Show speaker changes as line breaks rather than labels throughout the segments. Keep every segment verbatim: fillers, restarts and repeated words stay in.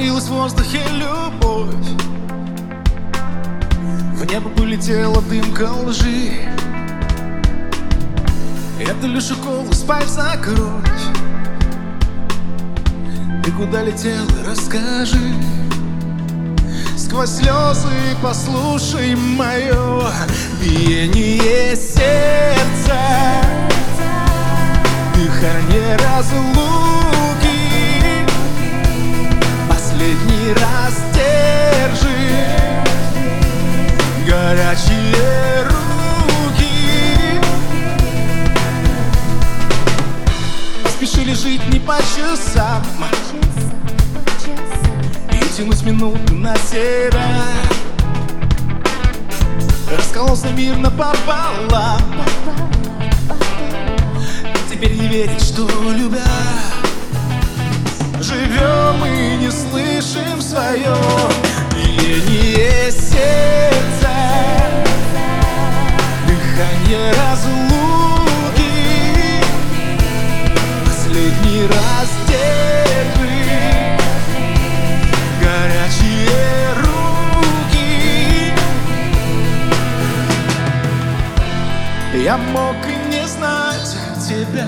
растворилась в воздухе любовь. В небо полетела дымка лжи. Это лишь укол, спать за кровь. Ты куда летел, расскажи. Сквозь слезы послушай мое биение сердца, дыхание разлуки. Последний раз держи горячие руки. Спешили жить не по часам и тянуть минуты на сера. Раскололся мир напополам. Теперь не верить, что любя, живем и не слышим свое биение сердца, дыхание разлуки. Последний раз держи горячие руки. Я мог и не знать тебя,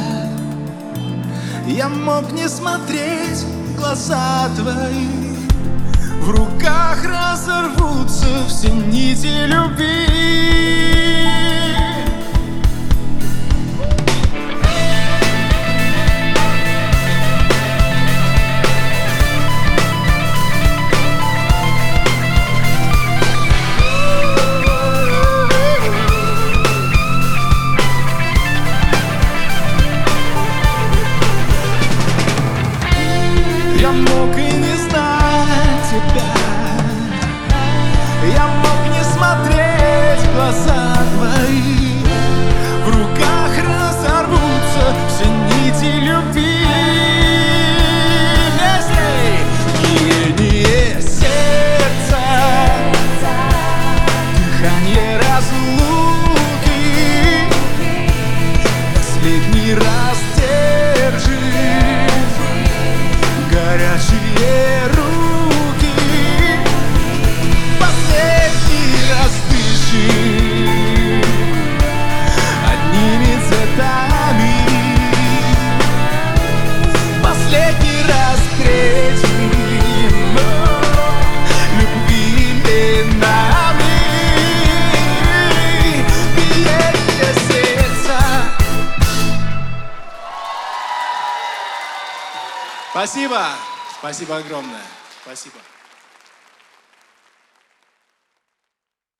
я мог не смотреть в глаза твои. В руках разорвутся все нити любви. Я мог и не знать тебя, я мог не смотреть в глаза твои. В руках разорвутся все нити любви. Биение сердца, дыхание разлуки. Последний раз держи горячие руки. Последний раз дыши одними цветами. Последний раз третьим любви именами. Биение сердца. Спасибо. Спасибо огромное. Спасибо.